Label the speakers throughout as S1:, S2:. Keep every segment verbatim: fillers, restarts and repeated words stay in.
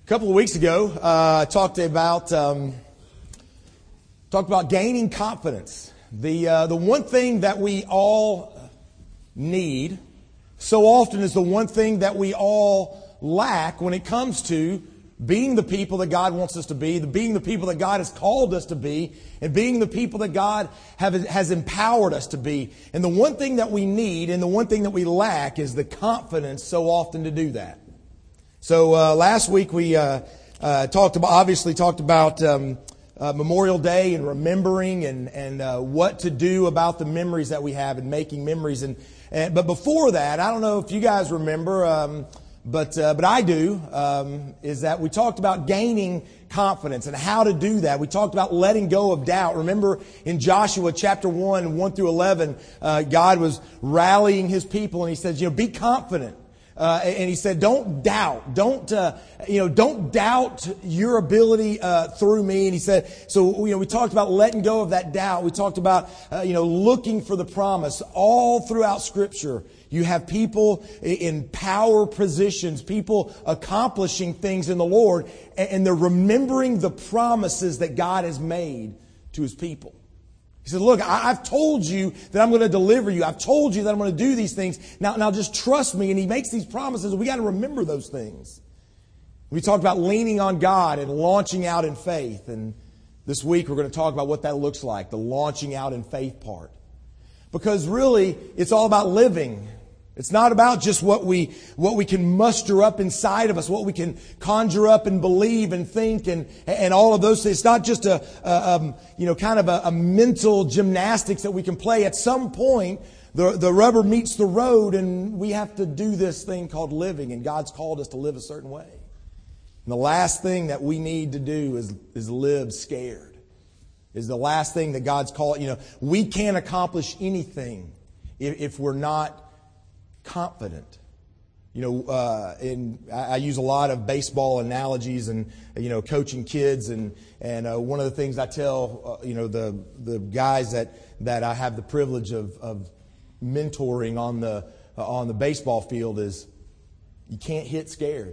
S1: couple of weeks ago, uh, I talked about um, talked about gaining confidence. The uh, the one thing that we all need so often is the one thing that we all lack when it comes to being the people that God wants us to be, the being the people that God has called us to be, and being the people that God have, has empowered us to be. And the one thing that we need and the one thing that we lack is the confidence so often to do that. So uh, last week we uh, uh, talked about, obviously talked about um, uh, Memorial Day and remembering and and uh, what to do about the memories that we have and making memories. And, and but before that, I don't know if you guys remember, um, but uh, but I do. Um, is that we talked about gaining confidence and how to do that. We talked about letting go of doubt. Remember in Joshua chapter one, one through eleven, uh, God was rallying His people, and He says, you know, be confident. Uh, and he said, don't doubt, don't, uh, you know, don't doubt your ability, uh, through me. And he said, so, you know, we talked about letting go of that doubt. We talked about, uh, you know, looking for the promise all throughout Scripture. You have people in power positions, people accomplishing things in the Lord, and they're remembering the promises that God has made to His people. He said, look, I've told you that I'm going to deliver you. I've told you that I'm going to do these things. Now, now just trust me. And He makes these promises. We got to remember those things. We talked about leaning on God and launching out in faith. And this week we're going to talk about what that looks like, the launching out in faith part. Because really, it's all about living. It's not about just what we what we can muster up inside of us, what we can conjure up and believe and think and and all of those things. It's not just a, a um, you know kind of a, a mental gymnastics that we can play. At some point, the the rubber meets the road, and we have to do this thing called living. And God's called us to live a certain way. And the last thing that we need to do is is live scared. Is the last thing that God's called. You know, we can't accomplish anything if, if we're not confident. You know, uh, and I, I use a lot of baseball analogies and, you know, coaching kids. And, and uh, one of the things I tell, uh, you know, the the guys that, that I have the privilege of, of mentoring on the uh, on the baseball field is you can't hit scared.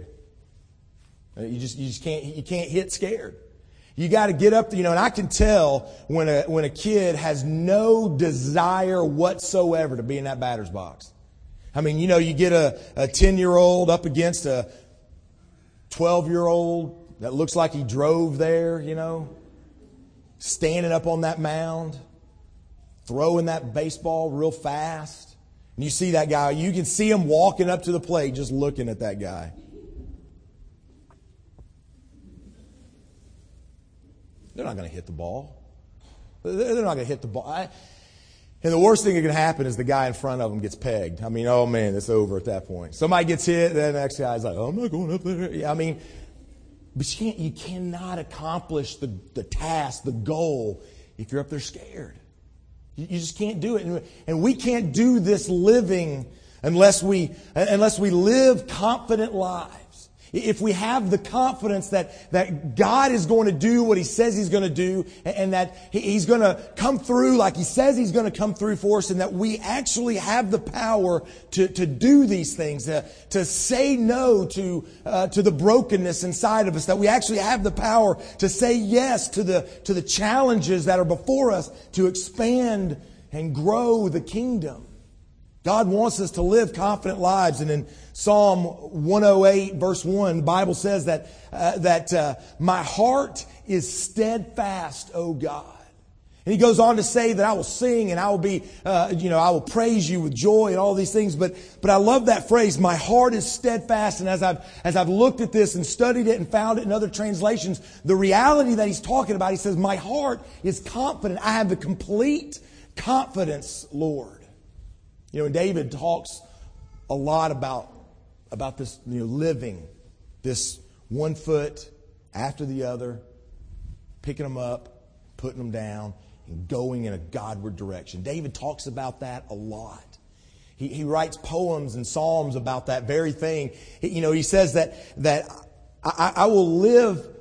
S1: You just you just can't you can't hit scared. You got to get up, you know, and I can tell when a when a kid has no desire whatsoever to be in that batter's box. I mean, you know, you get a, a ten-year-old up against a twelve-year-old that looks like he drove there, you know, standing up on that mound, throwing that baseball real fast. And you see that guy, you can see him walking up to the plate just looking at that guy. They're not going to hit the ball. They're not going to hit the ball. I, And the worst thing that can happen is the guy in front of him gets pegged. I mean, oh man, it's over at that point. Somebody gets hit, then the next guy's like, oh, I'm not going up there. Yeah, I mean, but you can't, you cannot accomplish the, the task, the goal, if you're up there scared. You, you just can't do it. And, and we can't do this living unless we, unless we live confident lives. If we have the confidence that, that God is going to do what He says He's going to do, and that He's going to come through like He says He's going to come through for us, and that we actually have the power to, to do these things, to, to say no to, uh, to the brokenness inside of us, that we actually have the power to say yes to the, to the challenges that are before us to expand and grow the kingdom. God wants us to live confident lives. And in Psalm one oh eight, verse one, the Bible says that uh, that uh, my heart is steadfast, O God. And he goes on to say that I will sing and I will be, uh, you know, I will praise you with joy and all these things. But but I love that phrase, my heart is steadfast. And as I've as I've looked at this and studied it and found it in other translations, the reality that he's talking about, he says, my heart is confident. I have the complete confidence, Lord. You know, and David talks a lot about, about this, you know, living, this one foot after the other, picking them up, putting them down, and going in a Godward direction. David talks about that a lot. He, he writes poems and psalms about that very thing. He, you know, he says that, that I, I will live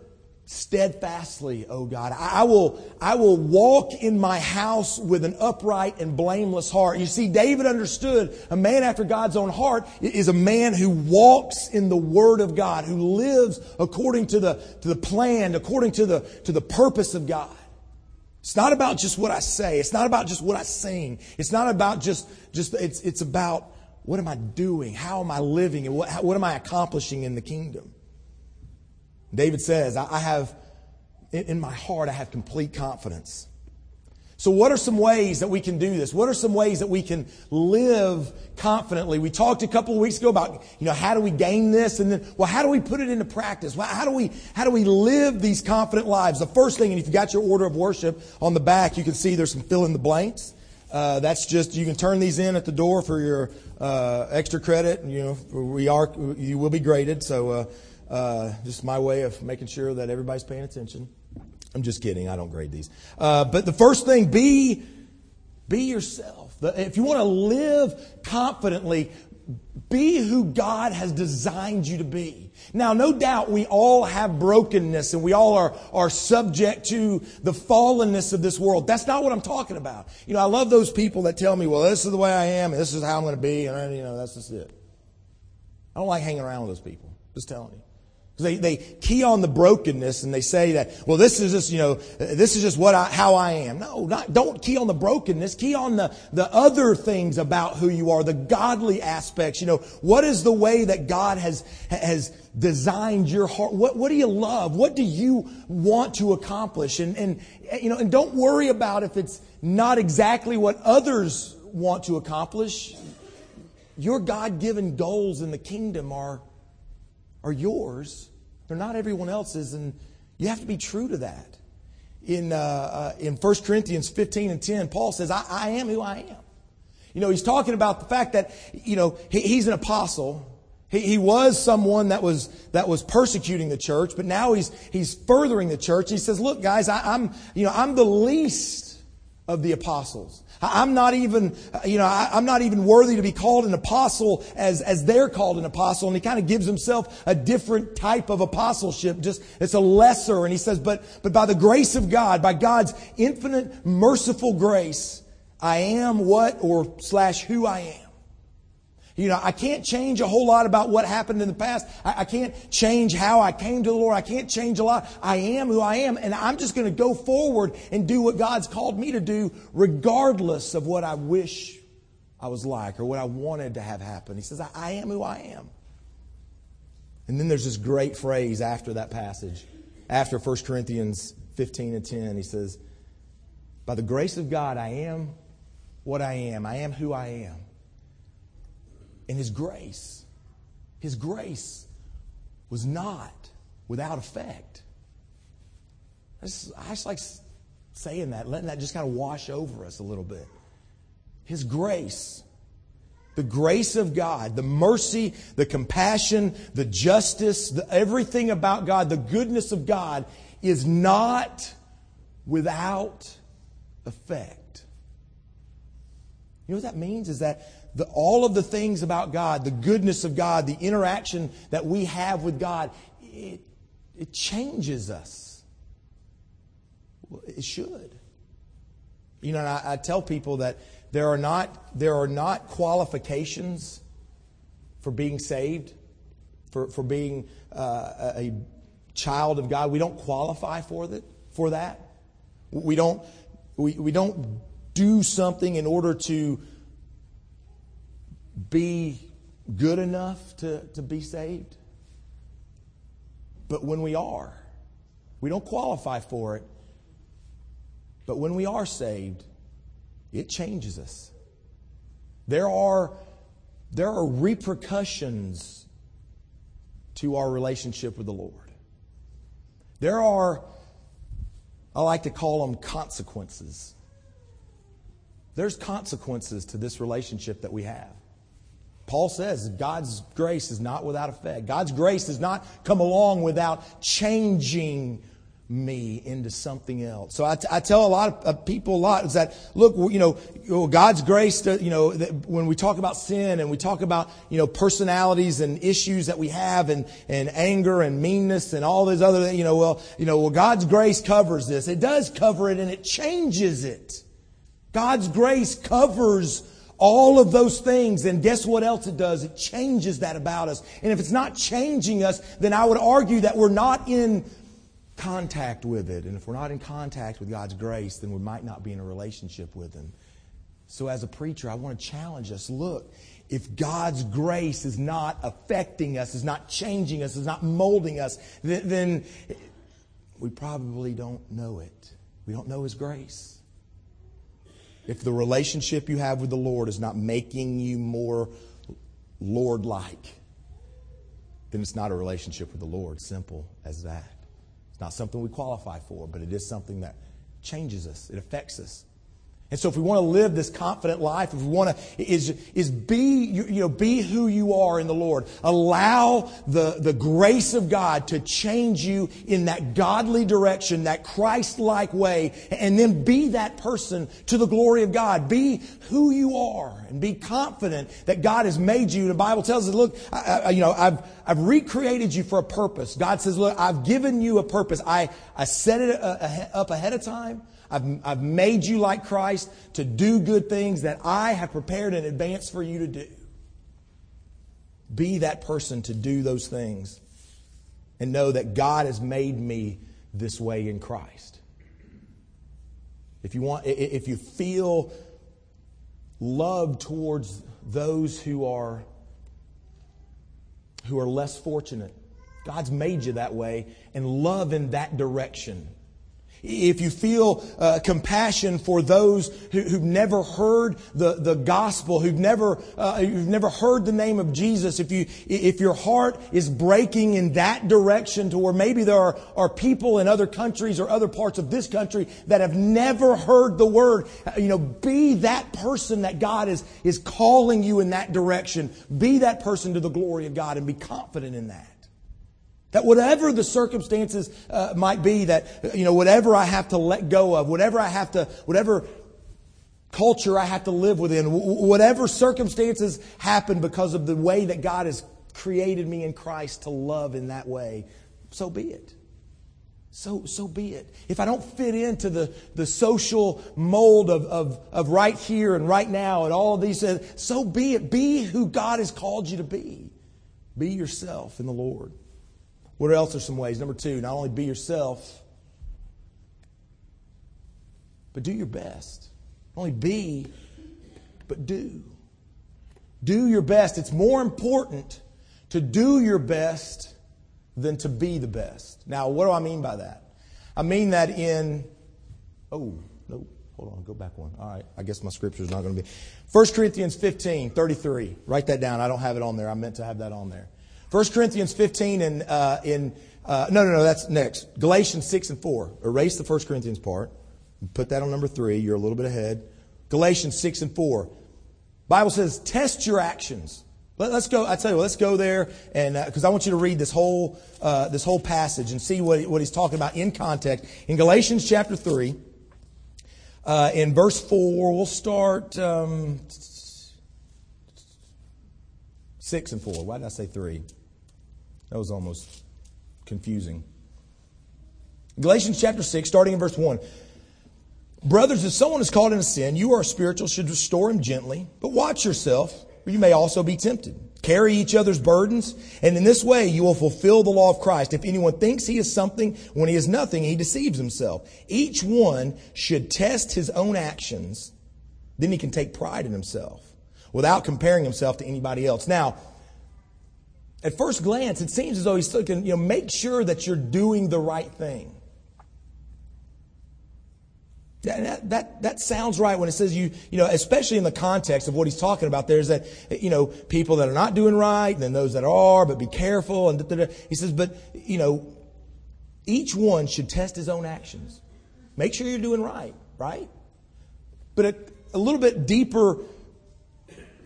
S1: steadfastly, O God. I will, I will walk in my house with an upright and blameless heart. You see, David understood a man after God's own heart is a man who walks in the Word of God, who lives according to the, to the plan, according to the, to the purpose of God. It's not about just what I say. It's not about just what I sing. It's not about just, just it's, it's about what am I doing? How am I living? And what, how, what am I accomplishing in the kingdom? David says, I have, in my heart, I have complete confidence. So what are some ways that we can do this? What are some ways that we can live confidently? We talked a couple of weeks ago about, you know, how do we gain this? And then, well, how do we put it into practice? Well, how do we, how do we live these confident lives? The first thing, and if you got your order of worship on the back, you can see there's some fill in the blanks. Uh, that's just, you can turn these in at the door for your uh, extra credit. You know, we are, you will be graded. So, uh, Uh, just my way of making sure that everybody's paying attention. I'm just kidding. I don't grade these. Uh, but the first thing, be, be yourself. The, if you want to live confidently, be who God has designed you to be. Now, no doubt we all have brokenness and we all are, are subject to the fallenness of this world. That's not what I'm talking about. You know, I love those people that tell me, well, this is the way I am and this is how I'm going to be. And, you know, that's just it. I don't like hanging around with those people. Just telling you. They, they key on the brokenness and they say that, well, this is just, you know, this is just what I, how I am. No, not, don't key on the brokenness. Key on the, the other things about who you are, the godly aspects. You know, what is the way that God has, has designed your heart? What, what do you love? What do you want to accomplish? And, and, you know, and don't worry about if it's not exactly what others want to accomplish. Your God-given goals in the kingdom are are yours. They're not everyone else's, and you have to be true to that. In uh, uh, in First Corinthians fifteen and ten, Paul says, I, I am who I am. You know, he's talking about the fact that, you know, he, he's an apostle. He, he was someone that was that was persecuting the church, but now he's he's furthering the church. He says, look, guys, I, I'm you know I'm the least of the apostles. I'm not even, you know, I'm not even worthy to be called an apostle as, as they're called an apostle. And he kind of gives himself a different type of apostleship. Just, it's a lesser. And he says, but, but by the grace of God, by God's infinite, merciful grace, I am what or slash who I am. You know, I can't change a whole lot about what happened in the past. I, I can't change how I came to the Lord. I can't change a lot. I am who I am. And I'm just going to go forward and do what God's called me to do, regardless of what I wish I was like or what I wanted to have happen. He says, I, I am who I am. And then there's this great phrase after that passage. After First Corinthians fifteen and ten, he says, by the grace of God, I am what I am. I am who I am. And His grace, His grace was not without effect. I just, I just like saying that, letting that just kind of wash over us a little bit. His grace, the grace of God, the mercy, the compassion, the justice, the, everything about God, the goodness of God is not without effect. You know what that means? Is that The, all of the things about God, the goodness of God, the interaction that we have with God, it, it changes us. Well, it should. You know, I, I tell people that there are not there are not qualifications for being saved, for for being uh, a child of God. We don't qualify for that. For that, we don't we we don't do something in order to be good enough to, to be saved. But when we are, we don't qualify for it. But when we are saved, it changes us. There are, there are repercussions to our relationship with the Lord. There are, I like to call them consequences. There's consequences to this relationship that we have. Paul says God's grace is not without effect. God's grace does not come along without changing me into something else. So I, t- I tell a lot of uh, people a lot is that, look, you know, God's grace, to, you know, that when we talk about sin and we talk about, you know, personalities and issues that we have and, and anger and meanness and all these other, you know, well, you know, well, God's grace covers this. It does cover it and it changes it. God's grace covers all of those things, and guess what else it does? It changes that about us. And if it's not changing us, then I would argue that we're not in contact with it. And if we're not in contact with God's grace, then we might not be in a relationship with Him. So as a preacher, I want to challenge us. Look, if God's grace is not affecting us, is not changing us, is not molding us, then, then we probably don't know it. We don't know His grace. If the relationship you have with the Lord is not making you more Lord-like, then it's not a relationship with the Lord. Simple as that. It's not something we qualify for, but it is something that changes us. It affects us. And so if we want to live this confident life, if we want to, is, is be, you, you know, be who you are in the Lord. Allow the, the grace of God to change you in that godly direction, that Christ-like way, and then be that person to the glory of God. Be who you are and be confident that God has made you. The Bible tells us, look, I, I, you know, I've, I've recreated you for a purpose. God says, look, I've given you a purpose. I, I set it up ahead of time. I've, I've made you like Christ to do good things that I have prepared in advance for you to do. Be that person to do those things and know that God has made me this way in Christ. If you want, if you feel love towards those who are who are less fortunate, God's made you that way, and love in that direction. If you feel uh, compassion for those who, who've never heard the, the gospel, who've never uh, who've never heard the name of Jesus, if you if your heart is breaking in that direction to where maybe there are, are people in other countries or other parts of this country that have never heard the word, you know, be that person that God is is calling you in that direction. Be that person to the glory of God and be confident in that. That whatever the circumstances uh, might be, that, you know, whatever I have to let go of, whatever I have to, whatever culture I have to live within, whatever circumstances happen because of the way that God has created me in Christ to love in that way, so be it. So, so be it. If I don't fit into the, the social mold of, of, of right here and right now and all of these, so be it. Be who God has called you to be. Be yourself in the Lord. What else are some ways? Number two, not only be yourself, but do your best. Not only be, but do. Do your best. It's more important to do your best than to be the best. Now, what do I mean by that? I mean that in, oh, no, hold on, go back one. All right, I guess my scripture is not going to be. First Corinthians fifteen, thirty-three. Write that down. I don't have it on there. I meant to have that on there. First Corinthians fifteen and uh, in uh, no no no that's next. Galatians six and four. Erase the First Corinthians part. Put that on number three. You're a little bit ahead. Galatians six and four. Bible says, test your actions. Let, let's go. I tell you, let's go there, and because uh, I want you to read this whole uh, this whole passage and see what what he's talking about in context. In Galatians chapter three, uh, in verse four, we'll start um, six and four. Why did I say three? That was almost confusing. Galatians chapter six, starting in verse one. Brothers, if someone is caught in a sin, you are spiritual, should restore him gently. But watch yourself, or you may also be tempted. Carry each other's burdens, and in this way you will fulfill the law of Christ. If anyone thinks he is something when he is nothing, he deceives himself. Each one should test his own actions. Then he can take pride in himself without comparing himself to anybody else. Now, at first glance, it seems as though he's looking, you know, make sure that you're doing the right thing. That, that, that sounds right when it says you, you know, especially in the context of what he's talking about. There's that, you know, people that are not doing right and then those that are, but be careful. And da, da, da. He says, but, you know, each one should test his own actions. Make sure you're doing right, right? But a, a little bit deeper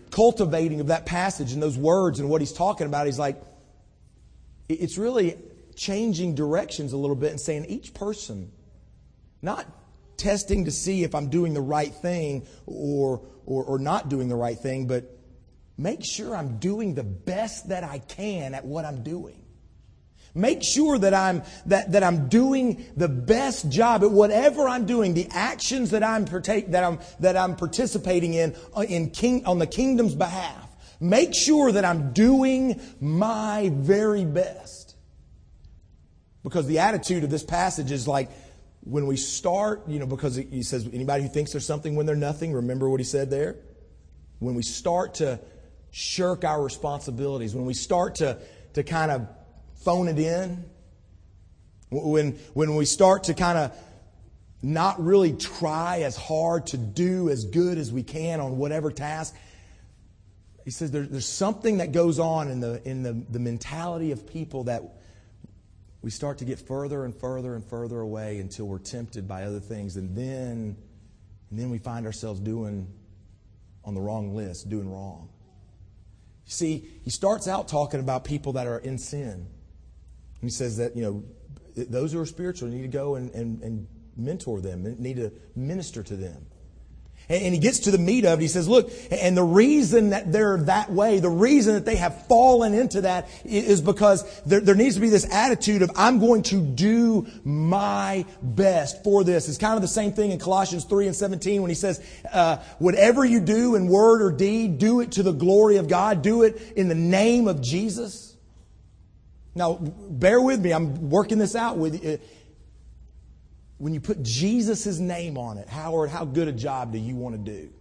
S1: cultivating of that passage and those words and what he's talking about, he's like, it's really changing directions a little bit and saying each person, not testing to see if I'm doing the right thing or, or, or not doing the right thing, but make sure I'm doing the best that I can at what I'm doing. Make sure that I'm that, that I'm doing the best job at whatever I'm doing, the actions that I'm partake that I'm that I'm participating in in king on the kingdom's behalf. Make sure that I'm doing my very best. Because the attitude of this passage is like when we start, you know, because he says anybody who thinks there's something when they're nothing, remember what he said there? When we start to shirk our responsibilities, when we start to to kind of phone it in, when when we start to kind of not really try as hard to do as good as we can on whatever task, he says there, there's something that goes on in the in the, the mentality of people that we start to get further and further and further away until we're tempted by other things, and then and then we find ourselves doing on the wrong list, doing wrong. You see, he starts out talking about people that are in sin. He says that, you know, those who are spiritual need to go and, and, and mentor them, need to minister to them. And, and he gets to the meat of it. He says, look, and the reason that they're that way, the reason that they have fallen into that is because there, there needs to be this attitude of, I'm going to do my best for this. It's kind of the same thing in Colossians three and seventeen when he says, uh, whatever you do in word or deed, do it to the glory of God. Do it in the name of Jesus. Now, bear with me. I'm working this out with you. When you put Jesus' name on it, Howard, how good a job do you want to do?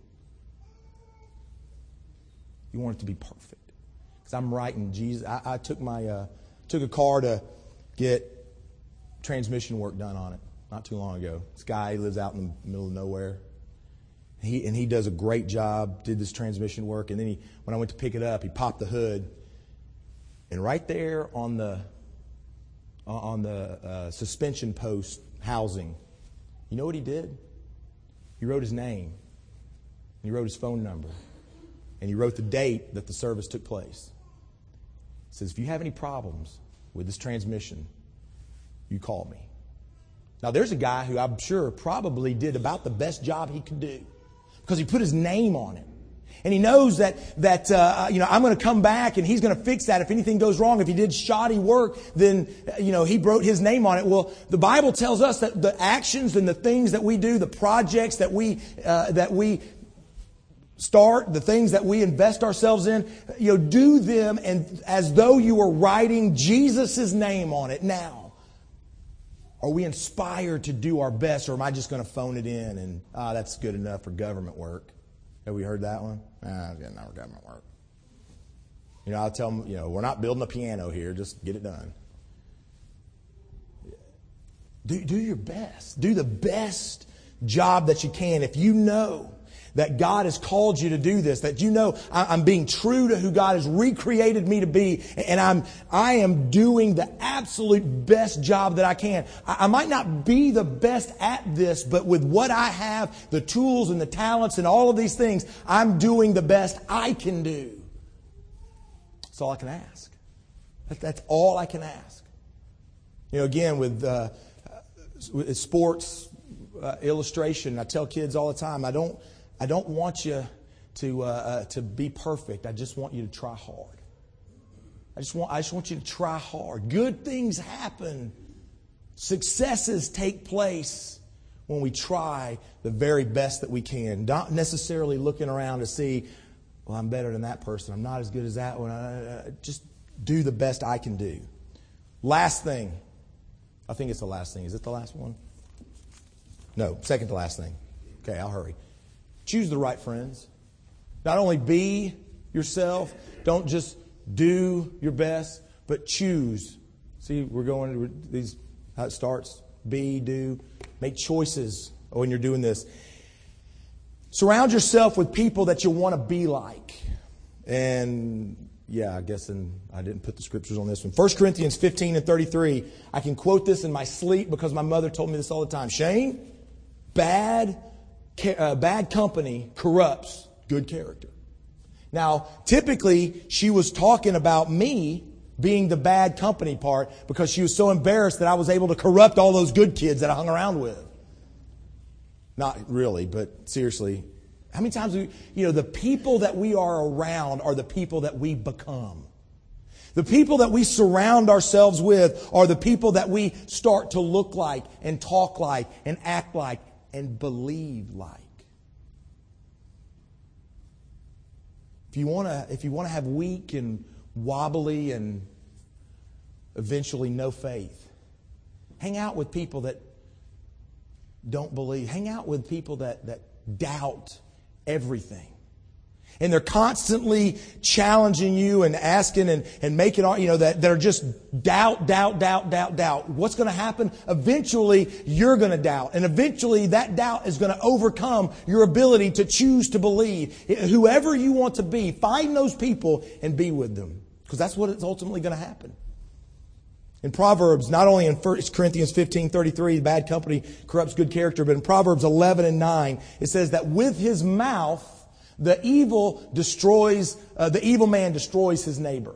S1: You want it to be perfect. Because I'm writing Jesus. I, I took my uh, took a car to get transmission work done on it not too long ago. This guy lives out in the middle of nowhere. He and he does a great job. Did this transmission work, and then he, when I went to pick it up, he popped the hood, and right there on the on the uh, suspension post housing, you know what he did? He wrote his name, he wrote his phone number, and he wrote the date that the service took place. He says, if you have any problems with this transmission, you call me. Now there's a guy who I'm sure probably did about the best job he could do because he put his name on it. And he knows that, that uh, you know, I'm going to come back and he's going to fix that. If anything goes wrong, if he did shoddy work, then, you know, he wrote his name on it. Well, the Bible tells us that the actions and the things that we do, the projects that we, uh, that we start, the things that we invest ourselves in, you know, do them and as though you were writing Jesus' name on it. Now, are we inspired to do our best, or am I just going to phone it in and, ah, that's good enough for government work? Have we heard that one? Ah, it's getting our government work. You know, I'll tell them, you know, we're not building a piano here. Just get it done. Do, do your best. Do the best job that you can. If you know that God has called you to do this, that you know I'm being true to who God has recreated me to be, and I'm I am doing the absolute best job that I can. I, I might not be the best at this, but with what I have, the tools and the talents and all of these things, I'm doing the best I can do. That's all I can ask. That, that's all I can ask. You know, again, with, uh, with sports uh, illustration, I tell kids all the time, I don't I don't want you to uh, uh, to be perfect. I just want you to try hard. I just want I just want you to try hard. Good things happen. Successes take place when we try the very best that we can. Not necessarily looking around to see, well, I'm better than that person. I'm not as good as that one. Uh, just do the best I can do. Last thing. I think it's the last thing. Is it the last one? No, second to last thing. Okay, I'll hurry. Choose the right friends. Not only be yourself, don't just do your best, but choose. See, we're going to these, how it starts. Be, do, make choices when you're doing this. Surround yourself with people that you want to be like. And yeah, I guess and I didn't put the scriptures on this one. First Corinthians fifteen and thirty-three. I can quote this in my sleep because my mother told me this all the time. Shane, bad Uh, bad company corrupts good character. Now, typically, she was talking about me being the bad company part because she was so embarrassed that I was able to corrupt all those good kids that I hung around with. Not really, but seriously. How many times, we, you know, the people that we are around are the people that we become. The people that we surround ourselves with are the people that we start to look like and talk like and act like and believe like. If you want to, if you want to have weak and wobbly and eventually no faith, hang out with people that don't believe. Hang out with people that, that doubt everything. And they're constantly challenging you and asking and, and making, you know, that they're just doubt, doubt, doubt, doubt, doubt. What's going to happen? Eventually, you're going to doubt. And eventually, that doubt is going to overcome your ability to choose to believe. Whoever you want to be, find those people and be with them. Because that's what is ultimately going to happen. In Proverbs, not only in First Corinthians fifteen thirty-three, bad company corrupts good character, but in Proverbs eleven and nine, it says that with his mouth, the evil destroys, uh, the evil man destroys his neighbor.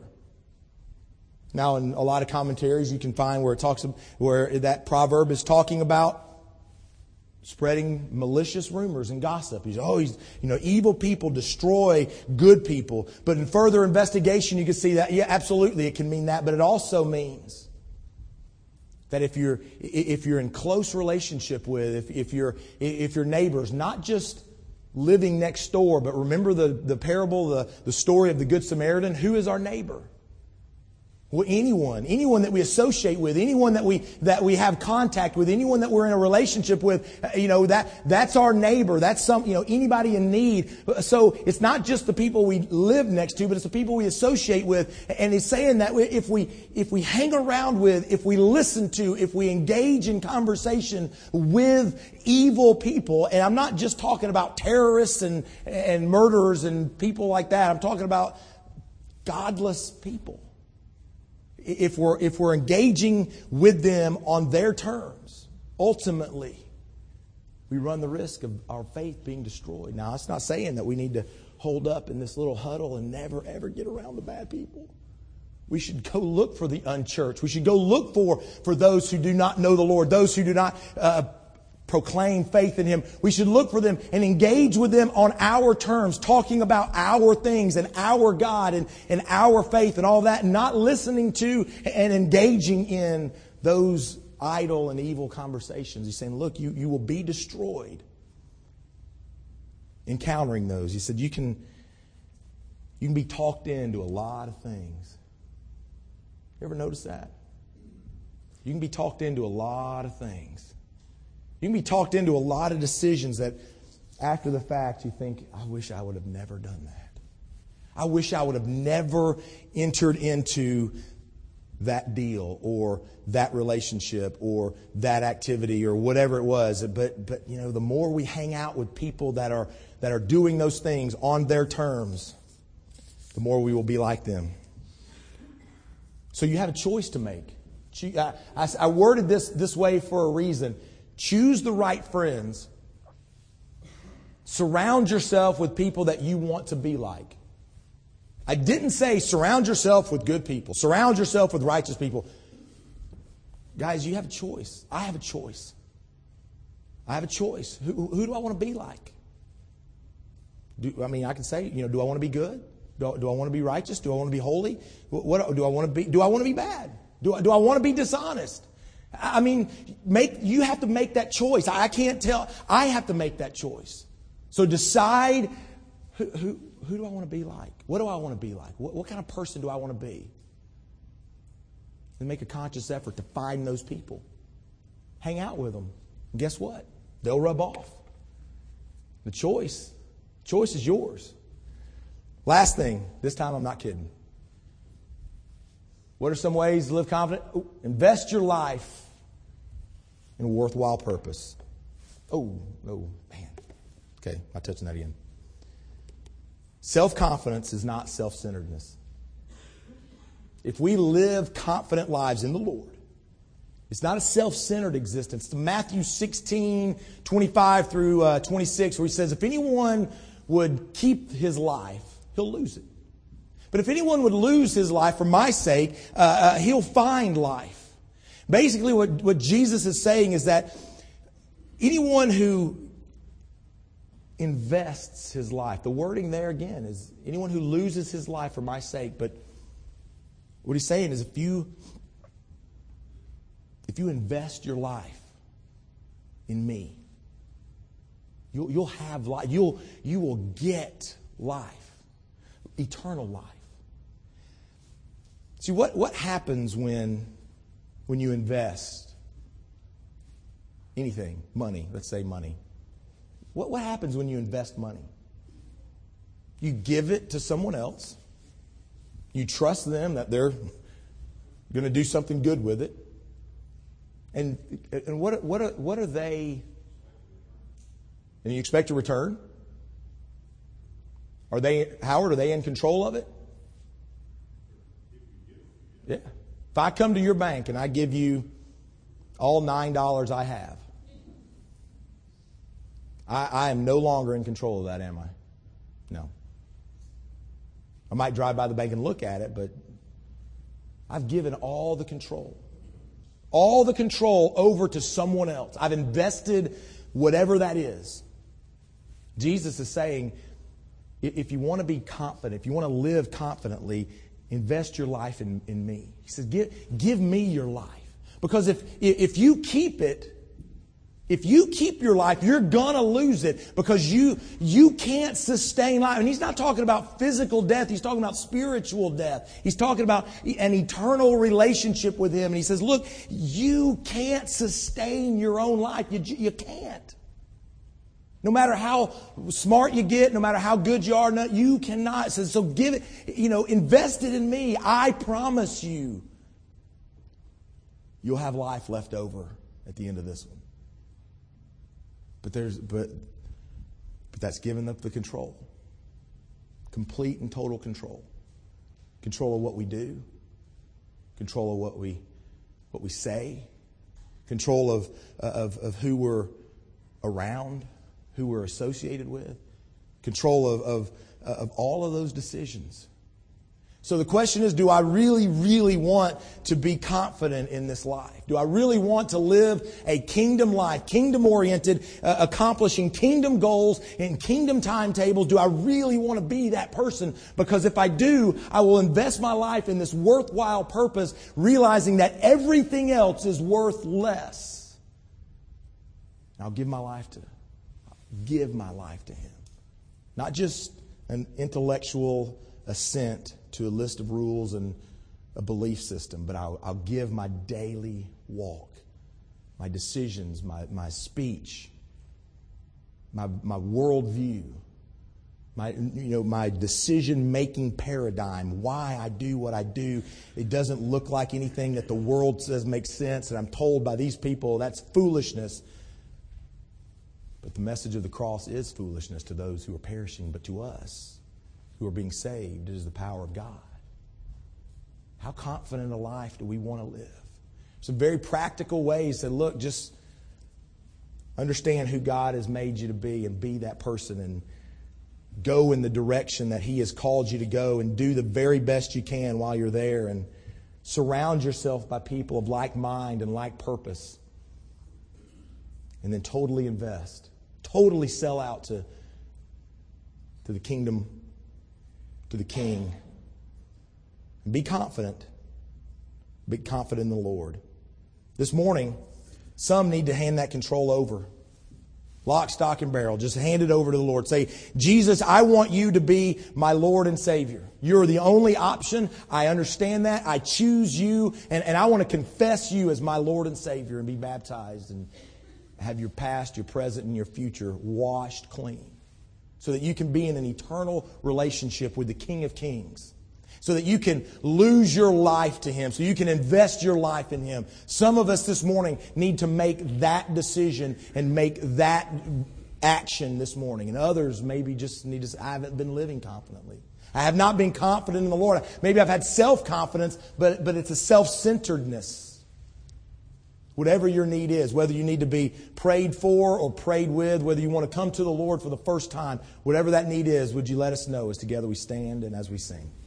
S1: Now, in a lot of commentaries, you can find where it talks, where that proverb is talking about spreading malicious rumors and gossip. He's, oh, he's, you know, evil people destroy good people. But in further investigation, you can see that, yeah, absolutely, it can mean that. But it also means that if you're, if you're in close relationship with, if, if you're, if your neighbors, not just living next door, but remember the, the parable, the, the story of the Good Samaritan? Who is our neighbor? Well, anyone, anyone that we associate with, anyone that we that we have contact with, anyone that we're in a relationship with, you know, that that's our neighbor. That's some, you know, anybody in need. So it's not just the people we live next to, but it's the people we associate with. And he's saying that if we if we hang around with, if we listen to, if we engage in conversation with evil people, and I'm not just talking about terrorists and and murderers and people like that. I'm talking about godless people. If we're, if we're engaging with them on their terms, ultimately, we run the risk of our faith being destroyed. Now, it's not saying that we need to hold up in this little huddle and never, ever get around the bad people. We should go look for the unchurched. We should go look for, for those who do not know the Lord, those who do not uh, proclaim faith in Him. We should look for them and engage with them on our terms, talking about our things and our God and, and our faith and all that, not listening to and engaging in those idle and evil conversations. He's saying, look, you, you will be destroyed encountering those. He said, you can, you can be talked into a lot of things. You ever notice that? You can be talked into a lot of things. You can be talked into a lot of decisions that after the fact you think, I wish I would have never done that. I wish I would have never entered into that deal or that relationship or that activity or whatever it was. But but you know, the more we hang out with people that are that are doing those things on their terms, the more we will be like them. So you have a choice to make. I, I, I worded this this way for a reason. Choose the right friends. Surround yourself with people that you want to be like. I didn't say surround yourself with good people. Surround yourself with righteous people. Guys, you have a choice. I have a choice. I have a choice. Who, who do I want to be like? Do, I mean, I can say, you know, do I want to be good? Do, do I want to be righteous? Do I want to be holy? What, what do I want to be? Do I want to be bad? Do I, do I want to be dishonest? I mean, make you have to make that choice. I can't tell. I have to make that choice. So decide who who, who do I want to be like? What do I want to be like? What, what kind of person do I want to be? And make a conscious effort to find those people. Hang out with them. And guess what? They'll rub off. The choice, choice is yours. Last thing, this time I'm not kidding. What are some ways to live confident? Ooh, invest your life in a worthwhile purpose. Oh, oh, man. Okay, I'm touching that again. Self-confidence is not self-centeredness. If we live confident lives in the Lord, it's not a self-centered existence. It's Matthew sixteen, twenty-five through uh, twenty-six, where he says, if anyone would keep his life, he'll lose it. But if anyone would lose his life for my sake, uh, uh, he'll find life. Basically, what, what Jesus is saying is that anyone who invests his life, the wording there again is anyone who loses his life for my sake. But what he's saying is if you, if you invest your life in me, you'll, you'll have life. You'll, you will get life, eternal life. See, what, what happens when, when you invest anything, money, let's say money. What, what happens when you invest money? You give it to someone else. You trust them that they're going to do something good with it. And, and what, what, are, what are they... And you expect a return? Are they, Howard, are they in control of it? Yeah. If I come to your bank and I give you all nine dollars I have, I, I am no longer in control of that, am I? No. I might drive by the bank and look at it, but I've given all the control. All the control over to someone else. I've invested whatever that is. Jesus is saying, if you want to be confident, if you want to live confidently, invest your life in, in me. He says, give, give me your life. Because if, if you keep it, if you keep your life, you're going to lose it because you, you can't sustain life. And he's not talking about physical death. He's talking about spiritual death. He's talking about an eternal relationship with Him. And he says, look, you can't sustain your own life. You, you can't. No matter how smart you get, no matter how good you are, no, you cannot. So, so give it, you know, invest it in me. I promise you, you'll have life left over at the end of this one. But there's, but, but that's giving up the control. Complete and total control. Control of what we do. Control of what we, what we say. Control of, of, of who we're around. Who we're associated with, control of, of, of all of those decisions. So the question is, do I really, really want to be confident in this life? Do I really want to live a kingdom life, kingdom-oriented, uh, accomplishing kingdom goals and kingdom timetables? Do I really want to be that person? Because if I do, I will invest my life in this worthwhile purpose, realizing that everything else is worth less. I'll give my life to Give my life to Him. Not just an intellectual assent to a list of rules and a belief system, but I'll, I'll give my daily walk, my decisions, my, my speech, my, my worldview, my, you know, my decision-making paradigm, why I do what I do. It doesn't look like anything that the world says makes sense, and I'm told by these people that's foolishness. But the message of the cross is foolishness to those who are perishing, but to us who are being saved, it is the power of God. How confident a life do we want to live? Some very practical ways to look, just understand who God has made you to be and be that person and go in the direction that He has called you to go and do the very best you can while you're there and surround yourself by people of like mind and like purpose. And then totally invest. Totally sell out to, to the kingdom, to the King. And be confident. Be confident in the Lord. This morning, some need to hand that control over. Lock, stock, and barrel. Just hand it over to the Lord. Say, Jesus, I want you to be my Lord and Savior. You're the only option. I understand that. I choose you. And, and I want to confess you as my Lord and Savior and be baptized and have your past, your present, and your future washed clean so that you can be in an eternal relationship with the King of Kings, so that you can lose your life to Him, so you can invest your life in Him. Some of us this morning need to make that decision and make that action this morning, and others maybe just need to say, I haven't been living confidently. I have not been confident in the Lord. Maybe I've had self-confidence, but, but it's a self-centeredness. Whatever your need is, whether you need to be prayed for or prayed with, whether you want to come to the Lord for the first time, whatever that need is, would you let us know as together we stand and as we sing.